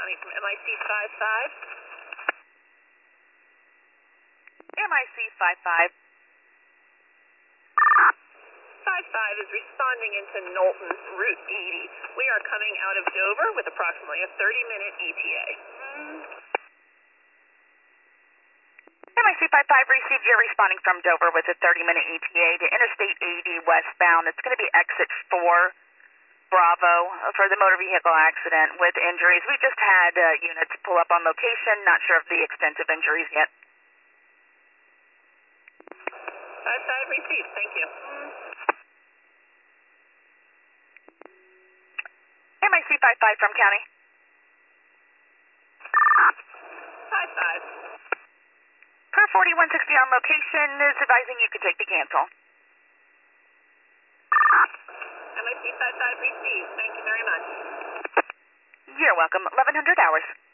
County from MIC 55. MIC 55. 55 is responding into Knowlton's Route 80. We are coming out of Dover with approximately a 30-minute ETA. MIC 55 received. You're responding from Dover with a 30-minute ETA to Interstate 80 westbound. It's going to be exit 4, Bravo, for the motor vehicle accident with injuries. We just had units pull up on location. Not sure of the extent of injuries yet. 55 received. Thank you. MIC 55 from County. 55. Per 4160 on location is advising you could take the cancel. MIC 55 received. Thank you very much. You're welcome. 1100 hours.